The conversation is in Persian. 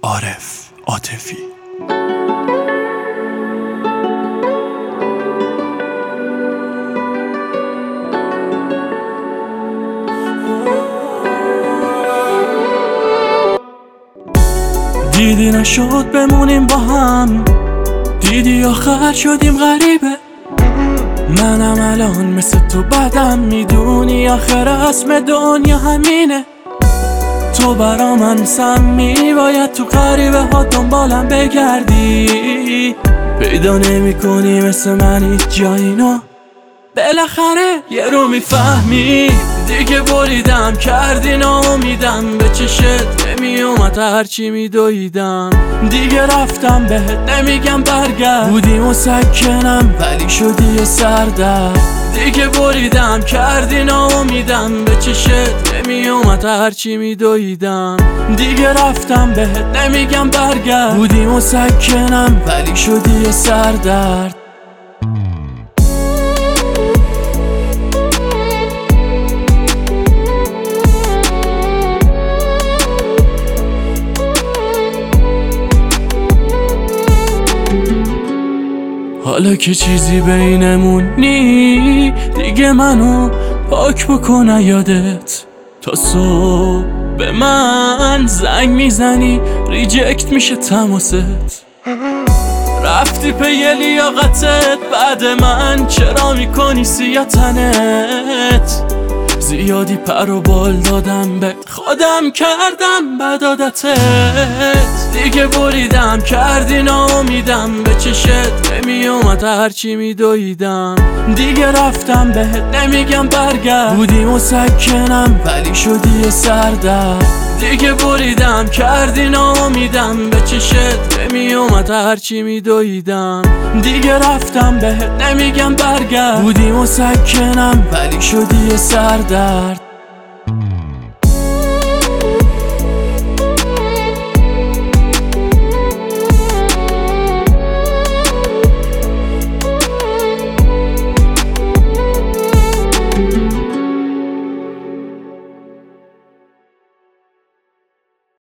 عارف عاطفی. دیدی نشد بمونیم با هم، دیدی آخر شدیم غریبه. منم الان مثل تو بدم، میدونی آخر اسم دنیا همینه. تو برا من سمی، باید تو غریبه ها دنبالم بگردی. پیدا نمی کنی مثل من هیچ جایینو، بالاخره یه رو میفهمی. دیگه بریدم کردی ناامیدم، به چشت نمی اومد هرچی میدویدم. دیگه رفتم بهت نمیگم برگرد، بودی مسکنم ولی شدی یه سردرد. دیگه بریدم کردی ناامیدم، به چشت نمی اومد هرچی میدویدم. دیگه رفتم بهت نمیگم برگرد، بودی مسکنم ولی شدی یه سردرد. حالا که چیزی بینمون نی، دیگه منو پاک بکن یادت. تا صبح به من زنگ میزنی، ریجکت میشه تماست. رفتی پی لیاقتت بعد من، چرا میکنی سیاه تنت؟ زیادی پر و بال دادم به خودم، کردم بد عادتت. دیگه بریدم کردی ناامیدم، به چشت نمی اومد هرچی میدویدم. دیگه رفتم بهت نمیگم برگرد، بودی مسکنم ولی شدی یه سردرد. دیگه بریدم کردی ناامیدم، به چشت نمی اومد هرچی میدویدم. دیگه رفتم بهت نمیگم برگرد، بودی مسکنم ولی شدی یه سردرد.